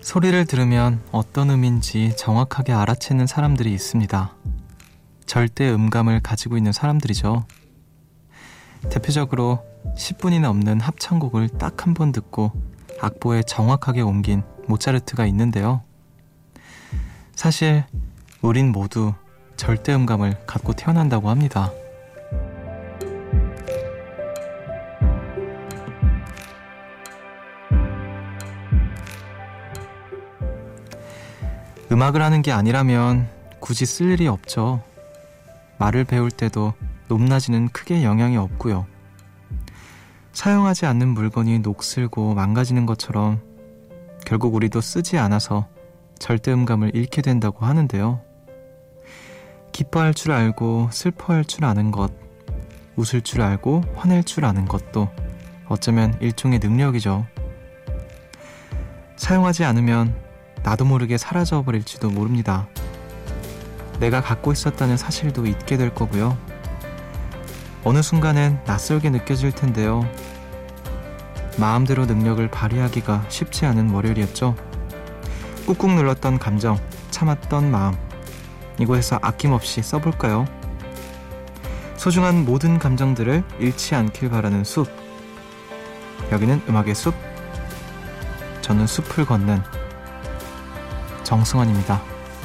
소리를 들으면 어떤 음인지 정확하게 알아채는 사람들이 있습니다. 절대 음감을 가지고 있는 사람들이죠. 대표적으로 10분이 넘는 합창곡을 딱 한 번 듣고 악보에 정확하게 옮긴 모차르트가 있는데요. 사실 우린 모두 절대 음감을 갖고 태어난다고 합니다. 음악을 하는 게 아니라면 굳이 쓸 일이 없죠. 말을 배울 때도 높낮이는 크게 영향이 없고요. 사용하지 않는 물건이 녹슬고 망가지는 것처럼 결국 우리도 쓰지 않아서 절대음감을 잃게 된다고 하는데요. 기뻐할 줄 알고 슬퍼할 줄 아는 것, 웃을 줄 알고 화낼 줄 아는 것도 어쩌면 일종의 능력이죠. 사용하지 않으면 나도 모르게 사라져버릴지도 모릅니다. 내가 갖고 있었다는 사실도 잊게 될 거고요. 어느 순간엔 낯설게 느껴질 텐데요. 마음대로 능력을 발휘하기가 쉽지 않은 월요일이었죠. 꾹꾹 눌렀던 감정, 참았던 마음, 이곳에서 아낌없이 써볼까요? 소중한 모든 감정들을 잃지 않길 바라는 숲. 여기는 음악의 숲. 저는 숲을 걷는 정승환입니다.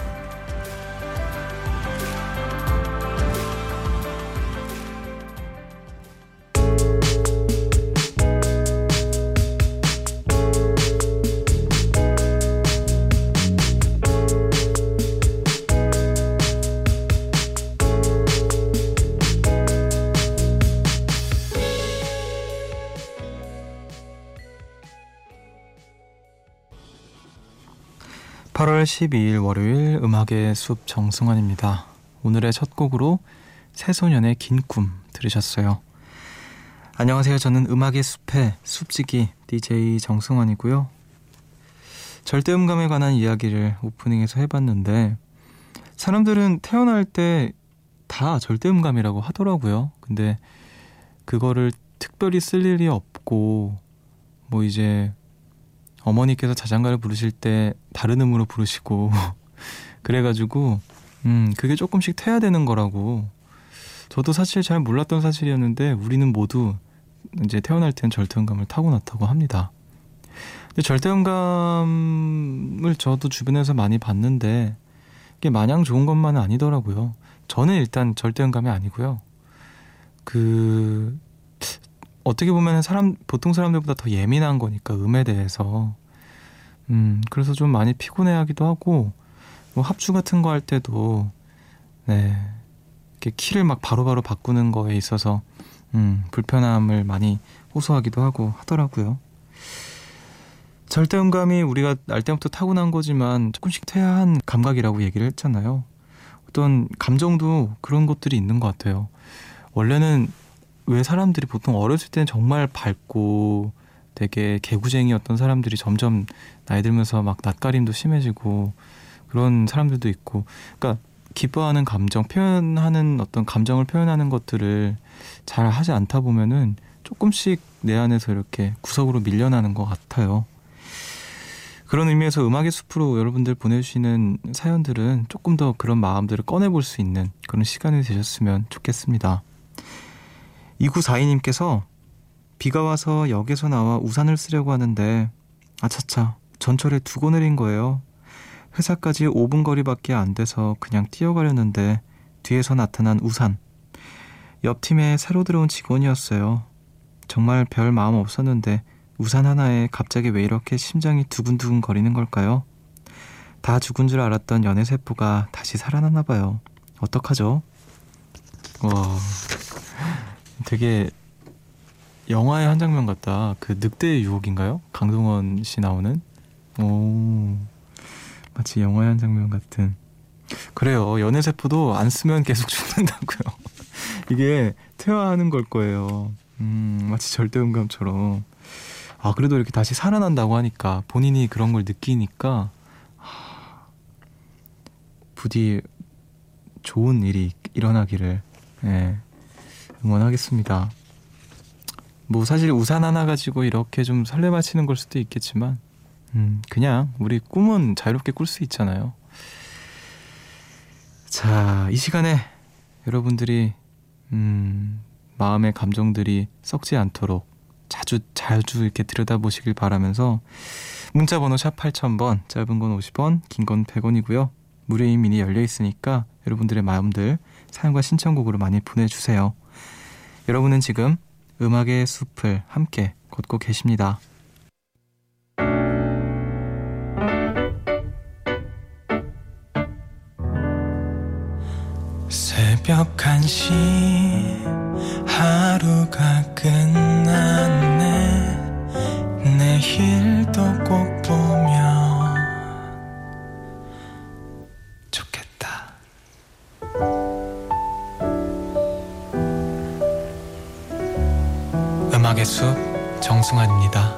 8월 12일 월요일 음악의 숲 정승환입니다. 오늘의 첫 곡으로 새소년의 긴 꿈 들으셨어요. 안녕하세요. 저는 음악의 숲의 숲지기 DJ 정승환이고요. 절대음감에 관한 이야기를 오프닝에서 해봤는데 사람들은 태어날 때 다 절대음감이라고 하더라고요. 근데 그거를 특별히 쓸 일이 없고 뭐 이제 어머니께서 자장가를 부르실 때 다른 음으로 부르시고 그래가지고 그게 조금씩 퇴화되는 거라고. 저도 사실 잘 몰랐던 사실이었는데 우리는 모두 이제 태어날 땐 절대음감을 타고났다고 합니다. 근데 절대음감을 저도 주변에서 많이 봤는데 이게 마냥 좋은 것만은 아니더라고요. 저는 일단 절대음감이 아니고요. 어떻게 보면 보통 사람들보다 더 예민한 거니까 음에 대해서 그래서 좀 많이 피곤해하기도 하고 뭐 합주 같은 거 할 때도 이렇게 키를 막 바로바로 바꾸는 거에 있어서 불편함을 많이 호소하기도 하고 하더라고요. 절대음감이 우리가 날 때부터 타고난 거지만 조금씩 퇴화한 감각이라고 얘기를 했잖아요. 어떤 감정도 그런 것들이 있는 것 같아요. 원래는 왜 사람들이 보통 어렸을 때는 정말 밝고 되게 개구쟁이였던 사람들이 점점 나이 들면서 막 낯가림도 심해지고 그런 사람들도 있고, 그러니까 기뻐하는 감정, 표현하는 어떤 감정을 표현하는 것들을 잘 하지 않다 보면은 조금씩 내 안에서 이렇게 구석으로 밀려나는 것 같아요. 그런 의미에서 음악의 숲으로 여러분들 보내주시는 사연들은 조금 더 그런 마음들을 꺼내볼 수 있는 그런 시간이 되셨으면 좋겠습니다. 2942님께서 비가 와서 역에서 나와 우산을 쓰려고 하는데 아차차 전철에 두고 내린 거예요. 회사까지 5분 거리밖에 안 돼서 그냥 뛰어가려는데 뒤에서 나타난 우산. 옆 팀에 새로 들어온 직원이었어요. 정말 별 마음 없었는데 우산 하나에 갑자기 왜 이렇게 심장이 두근두근 거리는 걸까요? 다 죽은 줄 알았던 연애세포가 다시 살아나나 봐요. 어떡하죠? 와, 되게 영화의 한 장면 같다. 그 늑대의 유혹인가요? 강동원 씨 나오는? 오, 마치 영화의 한 장면 같은. 그래요. 연애세포도 안 쓰면 계속 죽는다고요. 이게 퇴화하는 걸 거예요. 마치 절대음감처럼. 그래도 이렇게 다시 살아난다고 하니까 본인이 그런 걸 느끼니까 부디 좋은 일이 일어나기를 응원하겠습니다. 뭐 사실 우산 하나 가지고 이렇게 좀 설레발치는 걸 수도 있겠지만 그냥 우리 꿈은 자유롭게 꿀 수 있잖아요. 자, 이 시간에 여러분들이 마음의 감정들이 썩지 않도록 자주 이렇게 들여다보시길 바라면서 문자번호 샵 8000번, 짧은 건 50원, 긴 건 100원이고요. 무료인 미니 열려 있으니까 여러분들의 마음들 사연과 신청곡으로 많이 보내주세요. 여러분은 지금 음악의 숲을 함께 걷고 계십니다. 새벽 1시 하루가 끝났네. 내일도 꼭 보면 좋겠다. 음악의 숲 정승환입니다.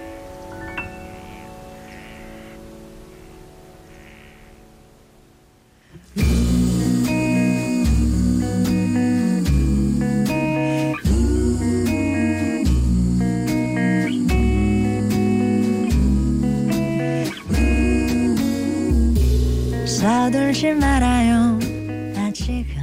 서둘지 말아요. 아직은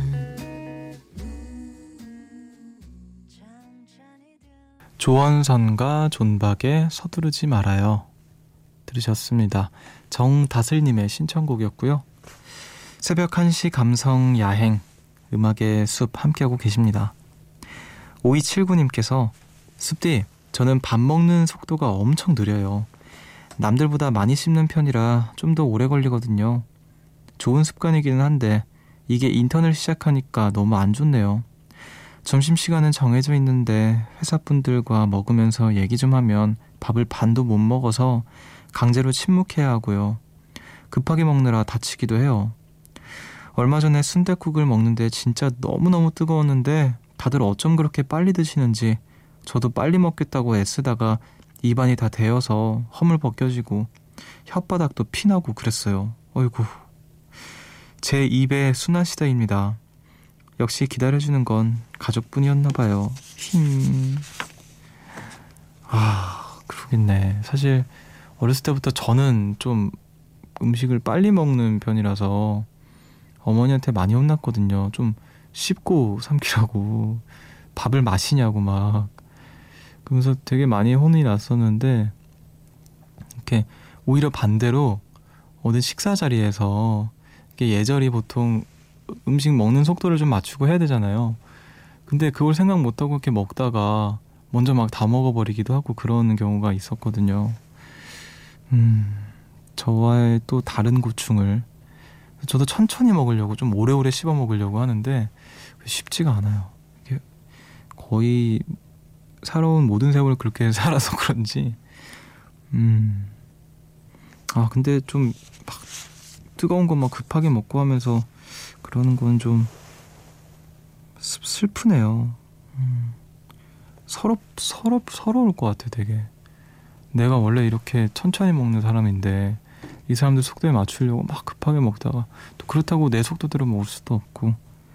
조원선과 존박의 서두르지 말아요 들으셨습니다. 정다슬님의 신청곡이었고요. 새벽 1시 감성 야행 음악의 숲 함께하고 계십니다. 5279님께서 숲디, 저는 밥 먹는 속도가 엄청 느려요. 남들보다 많이 씹는 편이라 좀 더 오래 걸리거든요. 좋은 습관이기는 한데 이게 인턴을 시작하니까 너무 안 좋네요. 점심시간은 정해져 있는데 회사분들과 먹으면서 얘기 좀 하면 밥을 반도 못 먹어서 강제로 침묵해야 하고요. 급하게 먹느라 다치기도 해요. 얼마 전에 순댓국을 먹는데 진짜 너무너무 뜨거웠는데 다들 어쩜 그렇게 빨리 드시는지 저도 빨리 먹겠다고 애쓰다가 입안이 다 데여서 허물 벗겨지고 혓바닥도 피나고 그랬어요. 어이구. 제 입에 순환시대입니다. 역시 기다려주는 건 가족뿐이었나봐요. 그러겠네. 사실 어렸을 때부터 저는 좀 음식을 빨리 먹는 편이라서 어머니한테 많이 혼났거든요. 좀 씹고 삼키라고, 밥을 마시냐고 막 그러면서 되게 많이 혼이 났었는데, 이렇게 오히려 반대로 어느 식사 자리에서 예절이 보통 음식 먹는 속도를 좀 맞추고 해야 되잖아요. 근데 그걸 생각 못하고 이렇게 먹다가 먼저 막 다 먹어버리기도 하고 그러는 경우가 있었거든요. 저와의 또 다른 고충을, 저도 천천히 먹으려고 좀 오래오래 씹어 먹으려고 하는데 쉽지가 않아요. 이게 거의 살아온 모든 세월을 그렇게 살아서 그런지 근데 좀 막 뜨거운 거 막 급하게 먹고 하면서 그러는 건 좀 슬프네요. 서러울 것 같아. 되게 내가 원래 이렇게 천천히 먹는 사람인데 이 사람들 속도에 맞추려고 막 급하게 먹다가 또 그렇다고 내 속도대로 먹을 수도 없고.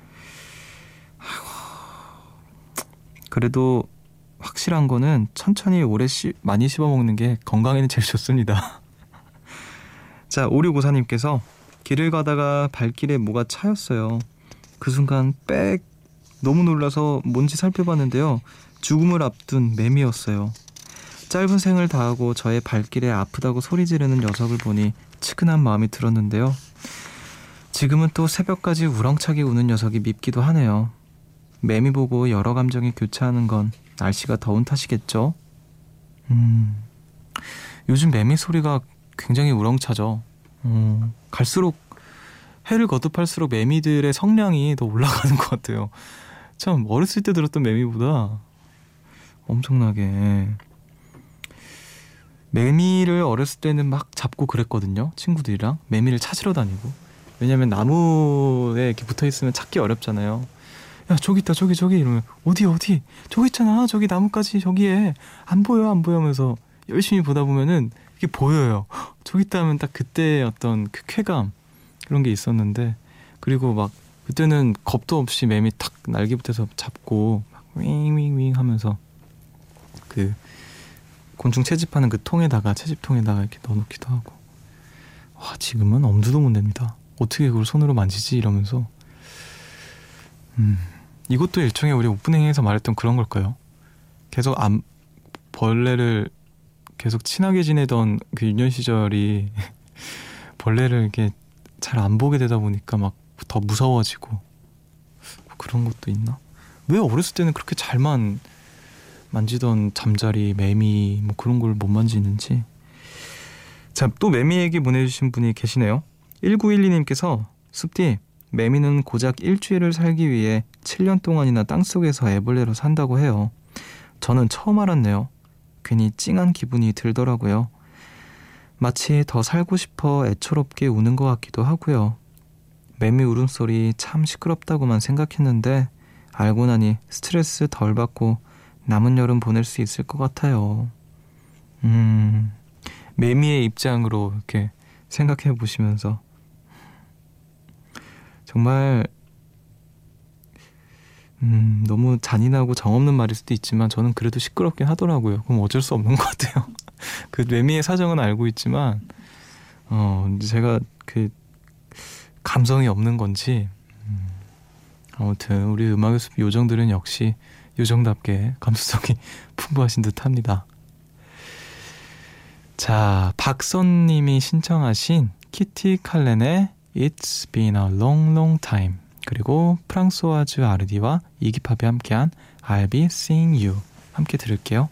그래도 확실한 거는 천천히 많이 씹어 먹는 게 건강에는 제일 좋습니다. 자, 5654님께서 길을 가다가 발길에 뭐가 차였어요. 그 순간 너무 놀라서 뭔지 살펴봤는데요. 죽음을 앞둔 매미였어요. 짧은 생을 다하고 저의 발길에 아프다고 소리 지르는 녀석을 보니 측은한 마음이 들었는데요. 지금은 또 새벽까지 우렁차게 우는 녀석이 밉기도 하네요. 매미 보고 여러 감정이 교차하는 건 날씨가 더운 탓이겠죠? 요즘 매미 소리가 굉장히 우렁차죠. 갈수록 해를 거듭할수록 매미들의 성량이 더 올라가는 것 같아요. 참 어렸을 때 들었던 매미보다 엄청나게. 매미를 어렸을 때는 막 잡고 그랬거든요. 친구들이랑 매미를 찾으러 다니고. 왜냐면 나무에 이렇게 붙어있으면 찾기 어렵잖아요. 야, 저기 있다, 저기 이러면 어디 저기 있잖아, 저기 나뭇가지 저기에 안 보여 하면서 열심히 보다 보면은 이게 보여요. 저기 있다 하면 딱 그때 어떤 그 쾌감, 그런 게 있었는데, 그리고 막 그때는 겁도 없이 매미 탁 날개 붙여서 잡고 막 윙윙윙 하면서 그 곤충 채집하는 그 채집통에다가 이렇게 넣어놓기도 하고. 와, 지금은 엄두도 못 냅니다. 어떻게 그걸 손으로 만지지 이러면서. 이것도 일종의 우리 오프닝에서 말했던 그런 걸까요? 계속 벌레를 계속 친하게 지내던 그 유년 시절이 벌레를 이렇게 잘 안 보게 되다 보니까 막 더 무서워지고 그런 것도 있나? 왜 어렸을 때는 그렇게 잘만 만지던 잠자리, 매미 뭐 그런 걸 못 만지는지. 자, 또 매미 얘기 보내주신 분이 계시네요. 1912님께서 숲디, 매미는 고작 일주일을 살기 위해 7년 동안이나 땅속에서 애벌레로 산다고 해요. 저는 처음 알았네요. 괜히 찡한 기분이 들더라고요. 마치 더 살고 싶어 애처롭게 우는 것 같기도 하고요. 매미 울음소리 참 시끄럽다고만 생각했는데 알고 나니 스트레스 덜 받고 남은 여름 보낼 수 있을 것 같아요. 매미의 입장으로 이렇게 생각해 보시면서 정말 너무 잔인하고 정없는 말일 수도 있지만 저는 그래도 시끄럽긴 하더라고요. 그럼 어쩔 수 없는 것 같아요. 그 매미의 사정은 알고 있지만 제가 그 감성이 없는 건지 아무튼 우리 음악의 숲 요정들은 역시 요정답게 감수성이 풍부하신 듯합니다. 자, 박선님이 신청하신 키티 칼렌의 It's been a long long time, 그리고 프랑소아즈 아르디와 이기팝이 함께한 I'll be seeing you 함께 들을게요.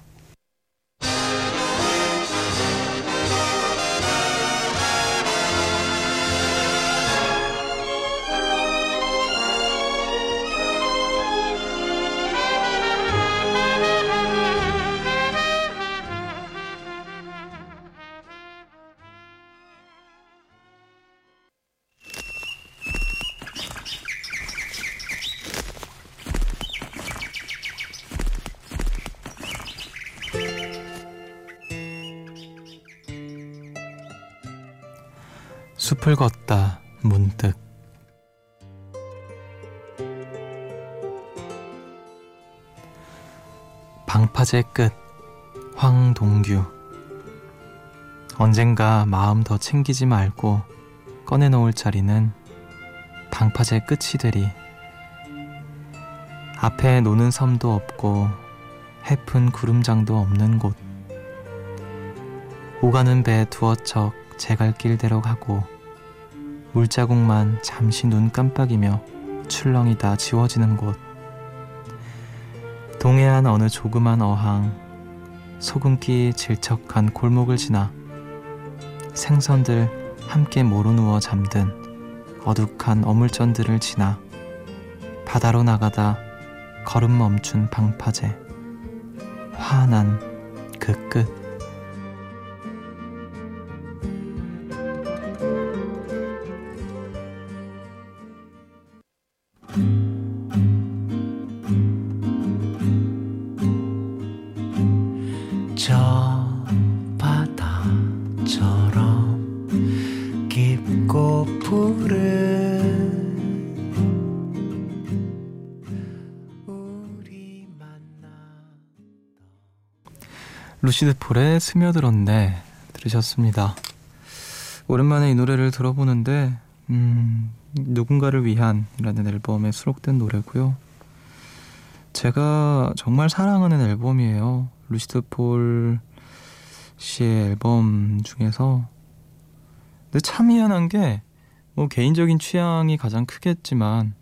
숲을 걷다 문득 방파제 끝 황동규. 언젠가 마음 더 챙기지 말고 꺼내놓을 자리는 방파제 끝이 되리. 앞에 노는 섬도 없고 해픈 구름장도 없는 곳. 오가는 배 두어 척 제갈길대로 가고 물자국만 잠시 눈 깜빡이며 출렁이다 지워지는 곳. 동해안 어느 조그만 어항, 소금기 질척한 골목을 지나 생선들 함께 모로 누워 잠든 어둑한 어물전들을 지나 바다로 나가다 걸음 멈춘 방파제. 환한 그 끝. 저 바다처럼 깊고 푸른 우리 만나. 루시드 폴의 스며들었네 들으셨습니다. 오랜만에 이 노래를 들어보는데 누군가를 위한이라는 앨범에 수록된 노래고요. 제가 정말 사랑하는 앨범이에요. 루시드 폴 씨의 앨범 중에서. 근데 참 희한한 게 뭐 개인적인 취향이 가장 크겠지만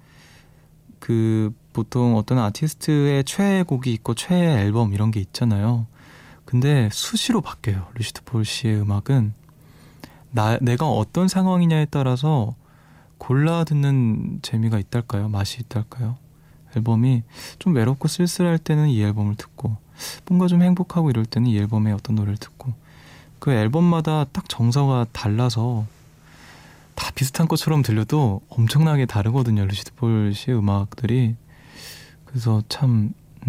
그 보통 어떤 아티스트의 최애곡이 있고 최애 앨범 이런 게 있잖아요. 근데 수시로 바뀌어요. 루시드 폴 씨의 음악은 내가 어떤 상황이냐에 따라서 골라 듣는 재미가 있달까요? 맛이 있달까요? 앨범이 좀 외롭고 쓸쓸할 때는 이 앨범을 듣고 뭔가 좀 행복하고 이럴 때는 이 앨범의 어떤 노래를 듣고 그 앨범마다 딱 정서가 달라서 다 비슷한 것처럼 들려도 엄청나게 다르거든요. 루시드 폴 씨의 음악들이. 그래서 참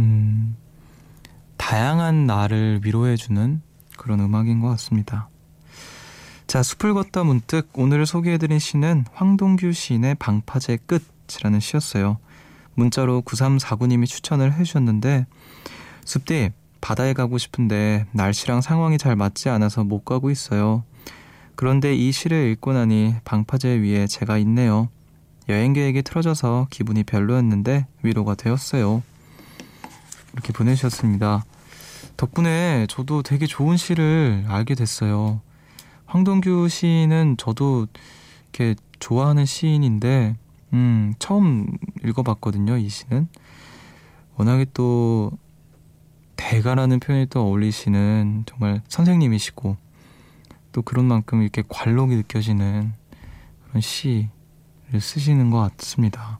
다양한 나를 위로해주는 그런 음악인 것 같습니다. 자, 숲을 걷다 문득 오늘 소개해드린 시는 황동규 시인의 방파제 끝이라는 시였어요. 문자로 9349님이 추천을 해주셨는데 숲디, 바다에 가고 싶은데 날씨랑 상황이 잘 맞지 않아서 못 가고 있어요. 그런데 이 시를 읽고 나니 방파제 위에 제가 있네요. 여행 계획이 틀어져서 기분이 별로였는데 위로가 되었어요. 이렇게 보내주셨습니다. 덕분에 저도 되게 좋은 시를 알게 됐어요. 황동규 시인은 저도 이렇게 좋아하는 시인인데 처음 읽어봤거든요. 이 시는 워낙에 또 대가라는 표현이 또 어울리시는 정말 선생님이시고 또 그런 만큼 이렇게 관록이 느껴지는 그런 시를 쓰시는 것 같습니다.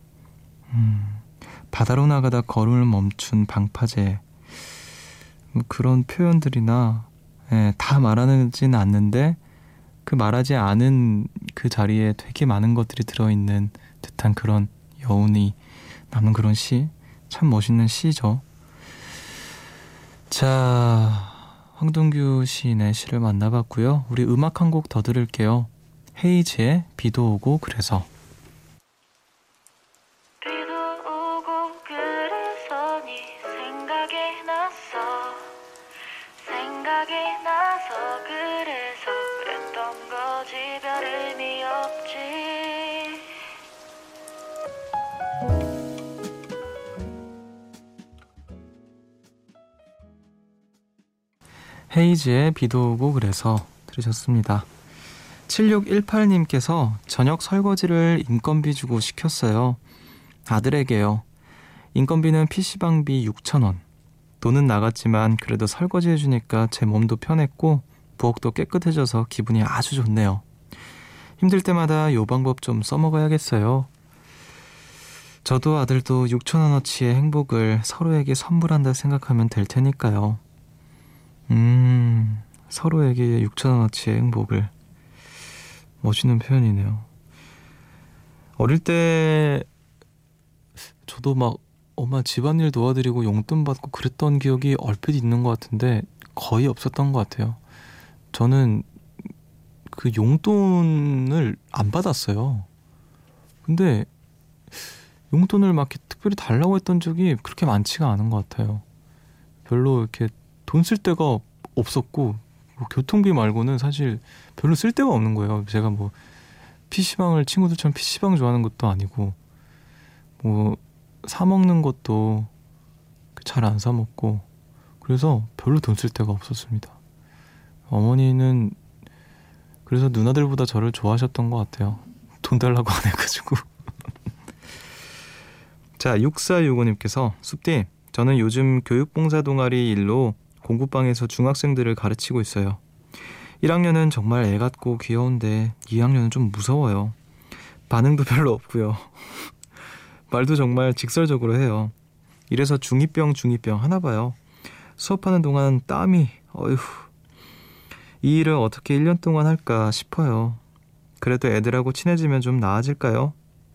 바다로 나가다 걸음을 멈춘 방파제, 뭐 그런 표현들이나 다 말하지는 않는데 그 말하지 않은 그 자리에 되게 많은 것들이 들어있는 듯한 그런 여운이 남는 그런 시, 참 멋있는 시죠. 자, 황동규 시인의 시를 만나봤고요. 우리 음악 한 곡 더 들을게요. 헤이즈의 비도 오고 그래서. 비도 오고 그래서 네 생각이 나서 그래서 그랬던 거지 별 의미 없지. 헤이즈의 비도 오고 그래서 들으셨습니다. 7618님께서 저녁 설거지를 인건비 주고 시켰어요. 아들에게요. 인건비는 PC방비 6,000원. 돈은 나갔지만 그래도 설거지 해주니까 제 몸도 편했고 부엌도 깨끗해져서 기분이 아주 좋네요. 힘들 때마다 요 방법 좀 써먹어야겠어요. 저도 아들도 6,000원어치의 행복을 서로에게 선물한다 생각하면 될 테니까요. 서로에게 6,000원어치의 행복을. 멋있는 표현이네요. 어릴 때 저도 막 엄마 집안일 도와드리고 용돈 받고 그랬던 기억이 얼핏 있는 것 같은데 거의 없었던 것 같아요. 저는 그 용돈을 안 받았어요. 근데 용돈을 막 이렇게 특별히 달라고 했던 적이 그렇게 많지가 않은 것 같아요. 별로 이렇게 돈 쓸 데가 없었고 뭐 교통비 말고는 사실 별로 쓸 데가 없는 거예요. 제가 뭐 PC방을 친구들처럼 PC방 좋아하는 것도 아니고 뭐 사 먹는 것도 잘 안 사 먹고 그래서 별로 돈 쓸 데가 없었습니다. 어머니는 그래서 누나들보다 저를 좋아하셨던 것 같아요. 돈 달라고 안 해가지고. 자, 6465님께서 숲디, 저는 요즘 교육봉사 동아리 일로 공부방에서 중학생들을 가르치고 있어요. 1학년은 정말 애 같고 귀여운데 2학년은 좀 무서워요. 반응도 별로 없고요. 말도 정말 직설적으로 해요. 이래서 중2병 하나 봐요. 수업하는 동안 땀이 어휴. 이 일을 어떻게 1년 동안 할까 싶어요. 그래도 애들하고 친해지면 좀 나아질까요?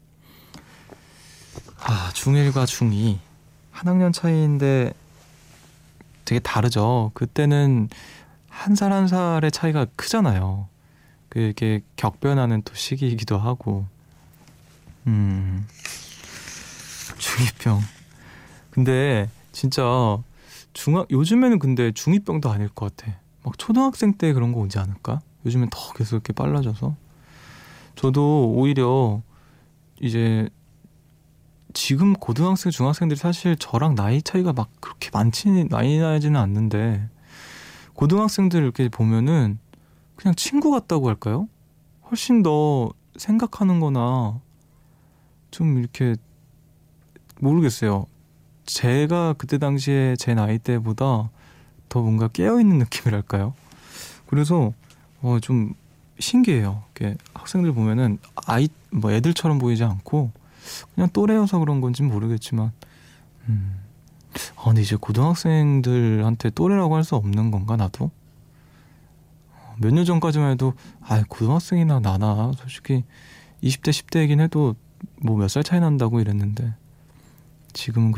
중1과 중2 한 학년 차이인데 되게 다르죠. 그때는 한 살 한 살의 차이가 크잖아요. 그게 격변하는 또 시기이기도 하고. 중2병. 근데 진짜 요즘에는 근데 중2병도 아닐 것 같아. 막 초등학생 때 그런 거 오지 않을까? 요즘엔 더 계속 이렇게 빨라져서. 저도 오히려 이제 지금 고등학생, 중학생들이 사실 저랑 나이 차이가 막 그렇게 많이 나지는 않는데 고등학생들 이렇게 보면은 그냥 친구 같다고 할까요? 훨씬 더 생각하는 거나 좀 이렇게 모르겠어요. 제가 그때 당시에 제 나이 때보다 더 뭔가 깨어있는 느낌이랄까요? 그래서 좀 신기해요. 이렇게 학생들 보면은 뭐 애들처럼 보이지 않고 그냥 또래여서 그런 건지 모르겠지만 근데 이제 고등학생들한테 또래라고 할 수 없는 건가 나도? 몇 년 전까지만 해도 고등학생이나 나나 솔직히 20대 10대이긴 해도 뭐 몇 살 차이 난다고 이랬는데 지금은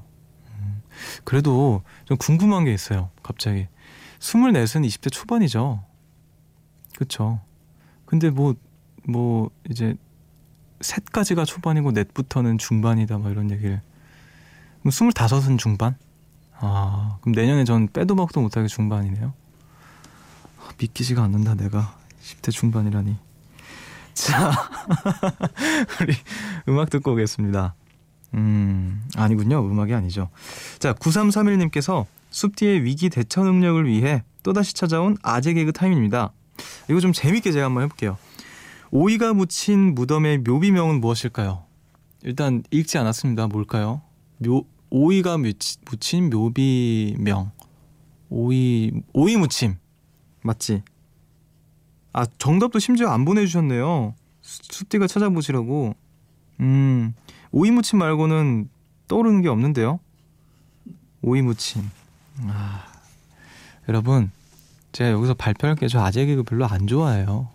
그래도 좀 궁금한 게 있어요. 갑자기 24은 20대 초반이죠. 그쵸? 근데 뭐 이제 셋까지가 초반이고 넷부터는 중반이다 막 이런 얘기를. 25은 중반? 아, 그럼 내년에 전 빼도 박도 못하게 중반이네요. 믿기지가 않는다, 내가 10대 중반이라니. 자, 우리 음악 듣고 오겠습니다. 아니군요. 음악이 아니죠. 자, 9331님께서 숲디의 위기 대처 능력을 위해 또다시 찾아온 아재 개그 타임입니다. 이거 좀 재밌게 제가 한번 해볼게요. 오이가 묻힌 무덤의 묘비명은 무엇일까요? 일단 읽지 않았습니다. 뭘까요? 오이가 묻힌 묘비명. 오이 무침. 맞지? 아, 정답도 심지어 안 보내주셨네요. 숲디가 찾아보시라고. 오이 무침 말고는 떠오르는 게 없는데요. 오이 무침. 아, 여러분, 제가 여기서 발표할게요. 저 아재 개그 별로 안 좋아해요.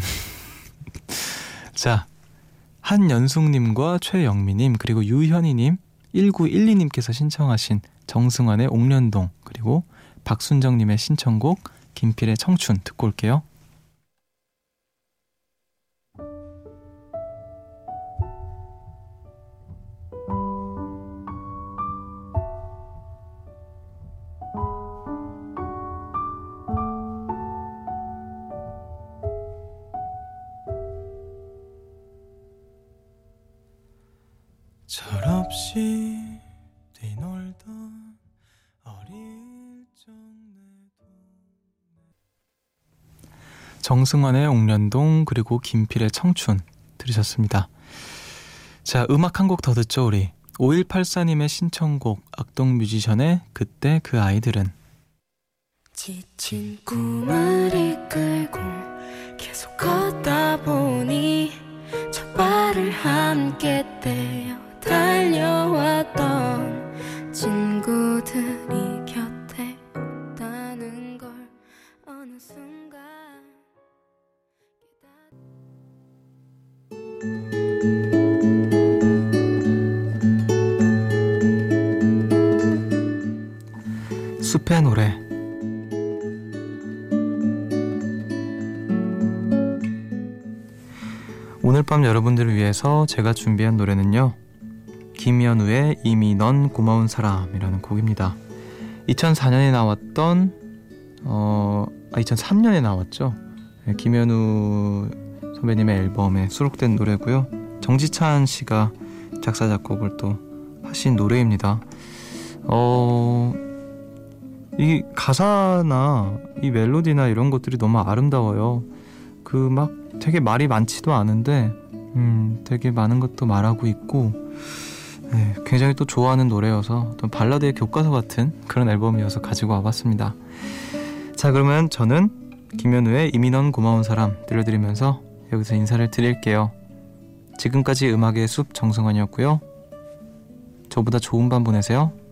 자, 한연숙님과 최영미님 그리고 유현이님 1912님께서 신청하신 정승환의 옥련동 그리고 박순정님의 신청곡 김필의 청춘 듣고 올게요. 철없이 뛰놀던 어릴 적 정승환의 옥련동 그리고 김필의 청춘 들으셨습니다. 자, 음악 한 곡 더 듣죠. 우리 5184님의 신청곡 악동뮤지션의 그때 그 아이들은. 지친 꿈을 이끌고 계속 걷다 보니 첫 발을 함께 떼어 달려왔던 친구들이 곁에 없다는 걸 어느 순간 숲의 노래. 오늘 밤 여러분들을 위해서 제가 준비한 노래는요, 김연우의 이미 넌 고마운 사람이라는 곡입니다. 2004년에 나왔던 2003년에 나왔죠. 김연우 선배님의 앨범에 수록된 노래고요. 정지찬 씨가 작사 작곡을 또 하신 노래입니다. 이 가사나 이 멜로디나 이런 것들이 너무 아름다워요. 그 막 되게 말이 많지도 않은데 되게 많은 것도 말하고 있고, 네, 굉장히 또 좋아하는 노래여서 또 발라드의 교과서 같은 그런 앨범이어서 가지고 와봤습니다. 자, 그러면 저는 김연우의 이미 넌 고마운 사람 들려드리면서 여기서 인사를 드릴게요. 지금까지 음악의 숲 정승환이었고요. 저보다 좋은 밤 보내세요.